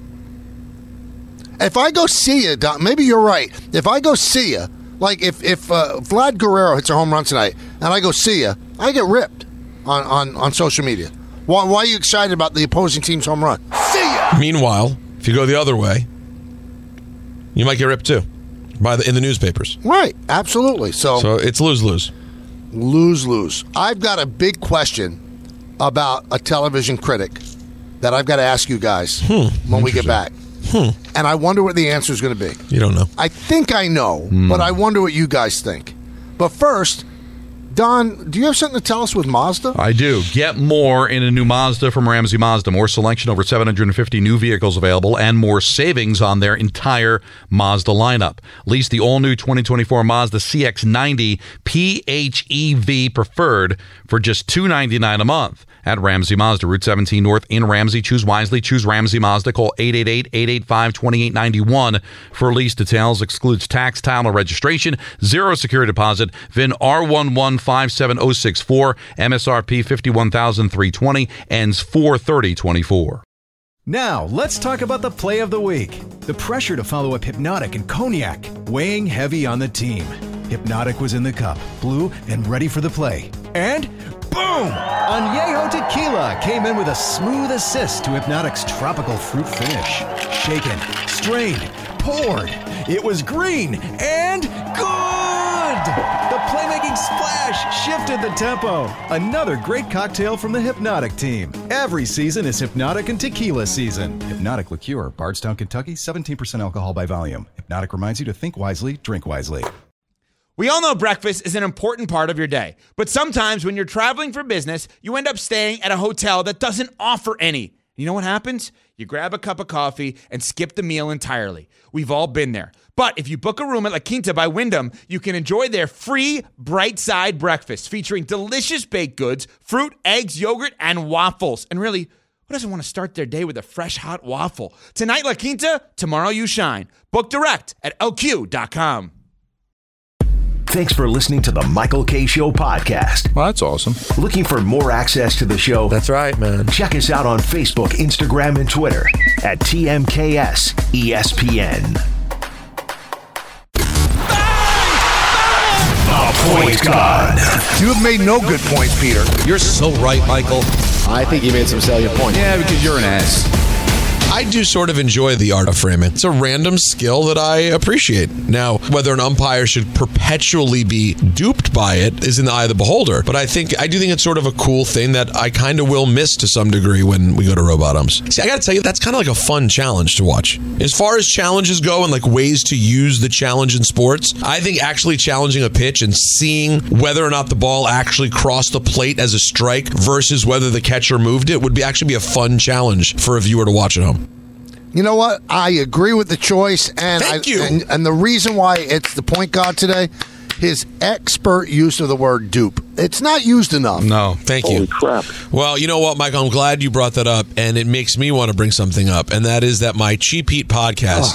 If I go see you, Don, maybe you're right. If I go see you, like if, if uh, Vlad Guerrero hits a home run tonight and I go see you, I get ripped on, on, on social media. Why, why are you excited about the opposing team's home run? See ya! Meanwhile, if you go the other way, you might get ripped too by the in the newspapers. Right, absolutely. So, so it's lose-lose. Lose-lose. I've got a big question about a television critic that I've got to ask you guys hmm, when we get back. Hmm. And I wonder what the answer is going to be. You don't know. I think I know, Hmm. but I wonder what you guys think. But first, Don, do you have something to tell us with Mazda? I do. Get more in a new Mazda from Ramsey Mazda. More selection, over seven hundred fifty new vehicles available, and more savings on their entire Mazda lineup. Lease the all-new twenty twenty-four Mazda C X ninety P H E V Preferred for just two hundred ninety-nine dollars a month at Ramsey Mazda, Route seventeen North in Ramsey. Choose wisely. Choose Ramsey Mazda. Call eight eight eight, eight eight five, two eight nine one for lease details. Excludes tax, title, and registration. Zero security deposit. V I N R one one five seven zero six four. M S R P fifty-one thousand three hundred twenty dollars. Ends four thirty twenty-four. Now, let's talk about the play of the week. The pressure to follow up Hypnotic and Cognac, weighing heavy on the team. Hypnotic was in the cup, blue, and ready for the play. And boom! Añejo Tequila came in with a smooth assist to Hypnotic's tropical fruit finish. Shaken, strained, poured. It was green and good! The playmaking splash shifted the tempo. Another great cocktail from the Hypnotic team. Every season is Hypnotic and Tequila season. Hypnotic Liqueur, Bardstown, Kentucky, seventeen percent alcohol by volume. Hypnotic reminds you to think wisely, drink wisely. We all know breakfast is an important part of your day, but sometimes when you're traveling for business, you end up staying at a hotel that doesn't offer any. You know what happens? You grab a cup of coffee and skip the meal entirely. We've all been there. But if you book a room at La Quinta by Wyndham, you can enjoy their free Bright Side breakfast featuring delicious baked goods, fruit, eggs, yogurt, and waffles. And really, who doesn't want to start their day with a fresh hot waffle? Tonight, La Quinta, tomorrow you shine. Book direct at L Q dot com. Thanks for listening to the Michael K. Show podcast. Well, that's awesome. Looking for more access to the show? That's right, man. Check us out on Facebook, Instagram, and Twitter at T M K S E S P N. The Point God. You have made no good points, Peter. You're so right, Michael. I think you made some salient points. Yeah, because you're an ass. I do sort of enjoy the art of framing. It's a random skill that I appreciate. Now, whether an umpire should perpetually be duped by it is in the eye of the beholder. But I think I do think it's sort of a cool thing that I kind of will miss to some degree when we go to robot umps. See, I got to tell you, that's kind of like a fun challenge to watch. As far as challenges go and like ways to use the challenge in sports, I think actually challenging a pitch and seeing whether or not the ball actually crossed the plate as a strike versus whether the catcher moved it would be actually be a fun challenge for a viewer to watch at home. You know what? I agree with the choice, and Thank I, you. And, and the reason why it's the point God today, his expert use of the word dupe. It's not used enough. No, thank you. Holy crap. Well, you know what, Michael? I'm glad you brought that up, and it makes me want to bring something up, and that is that my Cheap Heat podcast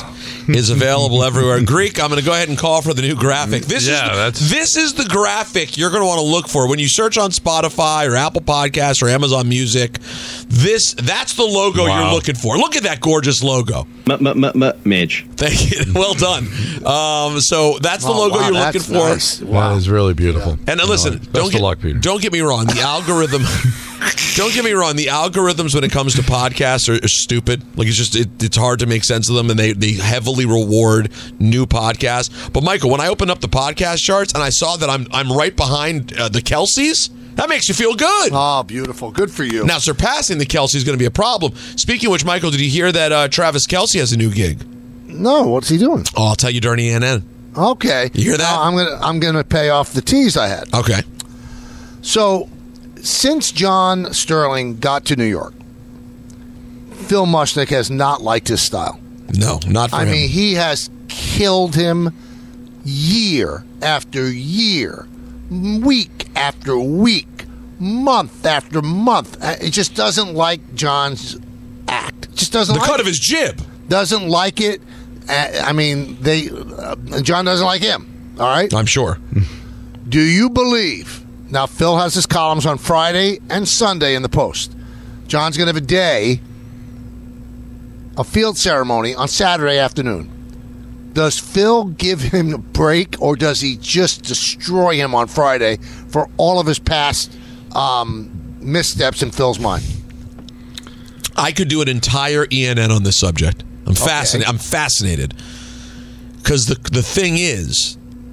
is available everywhere. Greek, I'm going to go ahead and call for the new graphic. This Yeah, is that's- this is the graphic you're going to want to look for when you search on Spotify or Apple Podcasts or Amazon Music. This that's the logo Wow. you're looking for. Look at that gorgeous logo. Midge. Thank you. Well done. Um, so that's the Oh, logo wow, you're that's looking for. nice. Wow. That is really beautiful. And uh, listen, Best don't of get, luck, Peter. don't get me wrong. The algorithm, don't get me wrong. The algorithms when it comes to podcasts are, are stupid. Like it's just it, it's hard to make sense of them, and they they heavily reward new podcasts. But Michael, when I opened up the podcast charts and I saw that I'm I'm right behind uh, the Kelseys, that makes you feel good. Oh, beautiful. Good for you. Now surpassing the Kelseys is going to be a problem. Speaking of which, Michael, did you hear that uh, Travis Kelce has a new gig? No, what's he doing? Oh, I'll tell you during E N N. Okay. You hear that? Now, I'm gonna I'm gonna pay off the tease I had. Okay. So, since John Sterling got to New York, Phil Mushnick has not liked his style. No, not for I him. mean, he has killed him year after year, week after week, month after month. Uh, It just doesn't like John's act. Just doesn't the like cut it. of his jib. Doesn't like it. Uh, I mean, they uh, John doesn't like him. All right? I'm sure. Do you believe? Now, Phil has his columns on Friday and Sunday in the Post. John's going to have a day, a field ceremony on Saturday afternoon. Does Phil give him a break, or does he just destroy him on Friday for all of his past um, missteps in Phil's mind? I could do an entire E N N on this subject. I'm fascinated. I'm fascinated because the the thing is,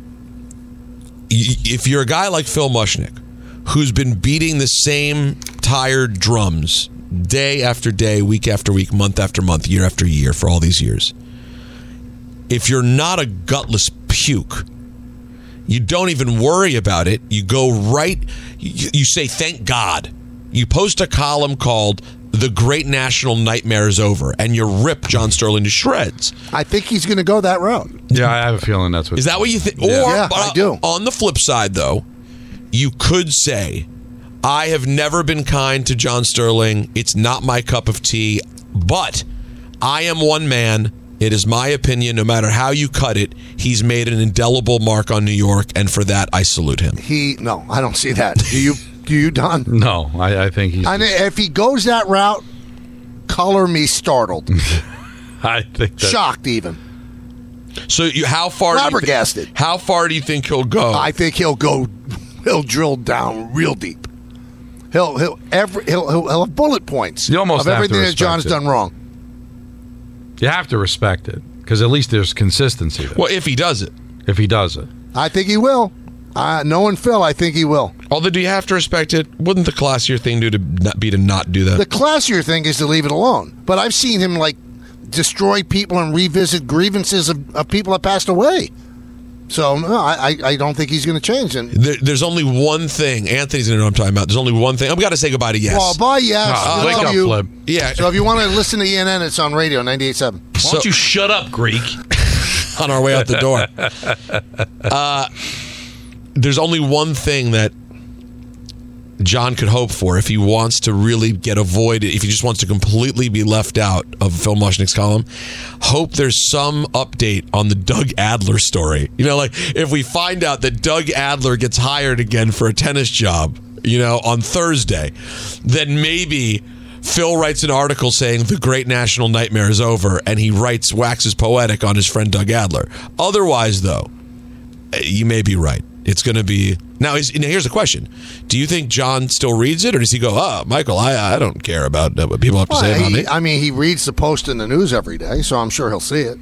y- if you're a guy like Phil Mushnick, who's been beating the same tired drums day after day, week after week, month after month, year after year for all these years, if you're not a gutless puke, you don't even worry about it. You go right. You, you say, "Thank God." You post a column called "The Great National Nightmare is Over," and you rip John Sterling to shreds. I think he's going to go that route. Yeah, I have a feeling that's what. Is that what you think? Yeah. Or Yeah, but I do. On the flip side, though, you could say, "I have never been kind to John Sterling. It's not my cup of tea, but I am one man. It is my opinion. No matter how you cut it, he's made an indelible mark on New York, and for that, I salute him." He no, I don't see that. Do you? Do you, Don? No, I, I think he's. I mean, if he goes that route, color me startled, I think that, shocked even. So, you, how far? do you thi- Flabbergasted. how far do you think he'll go? I think he'll go. He'll drill down real deep. He'll he'll every he'll he'll, he'll have bullet points You almost of have to everything that respect John's it. done wrong. You have to respect it because at least there's consistency there. well, if he does it. If he does it, I think he will. Uh, knowing Phil, I think he will. Although, do you have to respect it? Wouldn't the classier thing do to not be to not do that? The classier thing is to leave it alone. But I've seen him like destroy people and revisit grievances of, of people that passed away. So no, I I, I don't think he's going to change. And There, there's only one thing. Anthony's going to know what I'm talking about. There's only one thing. I've got to say goodbye to Yes. well, bye, yes. Ah, We wake love up, you. Flip. Yeah. So if you want to listen to E N N, it's on radio ninety-eight point seven. why don't you shut up, Greek? on our way out the door. Uh, there's only one thing that John could hope for if he wants to really get avoided, if he just wants to completely be left out of Phil Mushnick's column. Hope there's some update on the Doug Adler story. You know, like if we find out that Doug Adler gets hired again for a tennis job, you know, on Thursday, then maybe Phil writes an article saying the great national nightmare is over, and he writes, waxes poetic on his friend Doug Adler. Otherwise, though, you may be right. It's going to be now. Is, now here's the question: do you think John still reads it, or does he go, "Oh, Michael, I I don't care about what people have to Well, say about he- me"? I mean, he reads the Post in the news every day, so I'm sure he'll see it.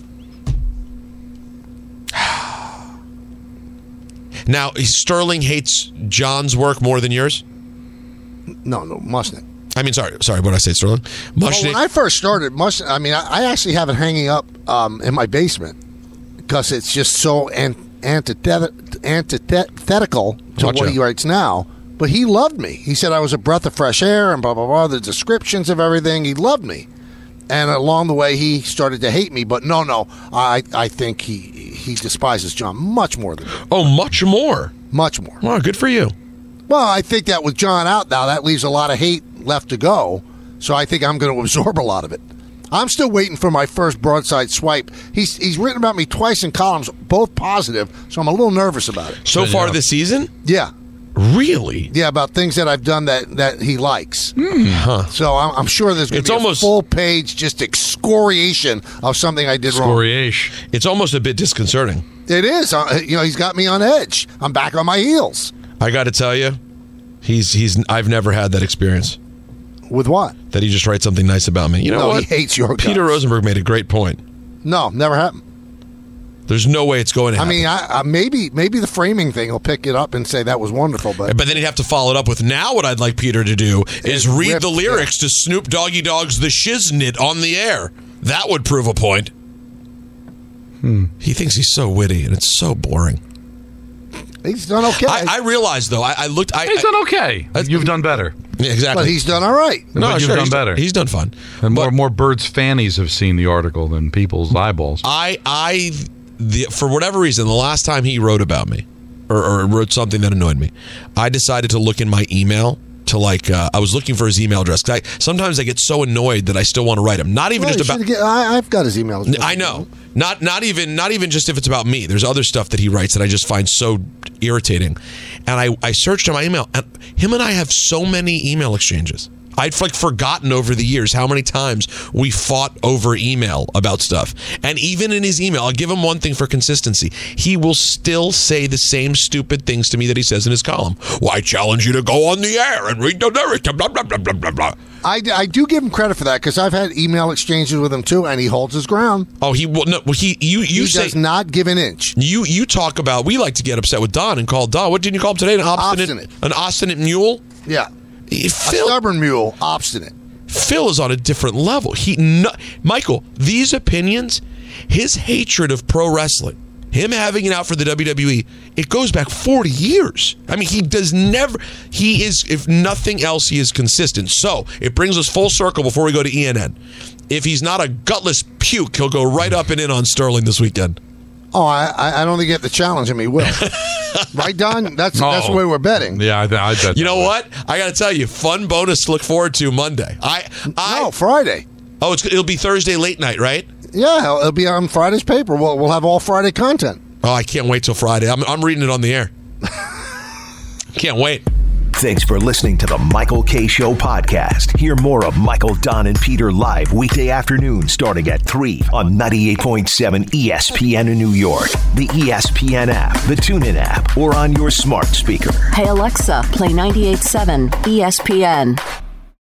Now, Sterling hates John's work more than yours. No, no, Mushnick. I mean, sorry, sorry. What did I say, Sterling? Well, Mushnick. when I first started, Mush, I mean, I, I actually have it hanging up um, in my basement because it's just so an, antithet- antithetical to Watch what out. he writes now. But he loved me. He said I was a breath of fresh air and blah, blah, blah. The descriptions of everything, he loved me. And along the way, he started to hate me. But no, no, I, I think he, he despises John much more than me. Oh, much more. Much more. Well, good for you. Well, I think that with John out now, that leaves a lot of hate left to go. So I think I'm going to absorb a lot of it. I'm still waiting for my first broadside swipe. He's he's written about me twice in columns, both positive, so I'm a little nervous about it. So far this season? Yeah. Really? Yeah, about things that I've done that, that he likes. Mm. Huh. So I'm, I'm sure there's going to be almost, a full page just excoriation of something I did wrong. Excoriation. It's almost a bit disconcerting. It is. Uh, you know, he's got me on edge. I'm back on my heels. I got to tell you, he's he's. I've never had that experience. With what? That he just writes something nice about me. You know no, what? he hates your Peter guts. Rosenberg made a great point. No, never happened. There's no way it's going to I happen. mean, I, I, maybe maybe the framing thing will pick it up and say that was wonderful, but But then he'd have to follow it up with, now what I'd like Peter to do is read rip- the lyrics to Snoop Doggy Dogg's The Shiznit on the air. That would prove a point. Hmm. He thinks he's so witty, and it's so boring. he's done okay. I, I realized, though, I, I looked... I, He's done okay. You've done better. Yeah, exactly. But he's done all right. No, but you've sure, done he's better. Done, he's done fine. And more more birds' fannies have seen the article than people's eyeballs. I, I, the, for whatever reason, the last time he wrote about me, or, or wrote something that annoyed me, I decided to look in my email to like, uh, I was looking for his email address. 'Cause I, sometimes I get so annoyed that I still want to write him. Not even Well, just you about... should get- I, I've got his email address. I know. Not not even not even just if it's about me. There's other stuff that he writes that I just find so irritating. And I, I searched in my email, and him and I have so many email exchanges. I'd like forgotten over the years how many times we fought over email about stuff. And even in his email, I'll give him one thing for consistency. He will still say the same stupid things to me that he says in his column. Well, I challenge you to go on the air and read the lyrics. Blah, blah, blah, blah, blah, blah. I, I do give him credit for that because I've had email exchanges with him too, and he holds his ground. Oh, he will. No, well, he you you he say, does not give an inch. You you talk about. We like to get upset with Don and call Don. What didn't you call him today? An obstinate, Obstinate. an obstinate mule. Yeah, Phil, a stubborn mule, obstinate. Phil is on a different level. He, no, Michael, these opinions, his hatred of pro wrestling, him having it out for the W W E, it goes back forty years. I mean, he does never, he is, if nothing else, he is consistent. So it brings us full circle before we go to E N N. If he's not a gutless puke, he'll go right up and in on Sterling this weekend. Oh, I, I don't think you have to challenge him. He will. Right, Don? That's Oh. that's the way we're betting. Yeah, I, I bet. You know what? I got to tell you, fun bonus to look forward to Monday. I, I No, Friday. Oh, it's, it'll be Thursday late night, right? Yeah, it'll, it'll be on Friday's paper. We'll we'll have all Friday content. Oh, I can't wait till Friday. I'm, I'm reading it on the air. Can't wait. Thanks for listening to the Michael K. Show podcast. Hear more of Michael, Don, and Peter live weekday afternoons starting at three on ninety-eight point seven E S P N in New York, the E S P N app, the TuneIn app, or on your smart speaker. Hey Alexa, play ninety-eight point seven E S P N.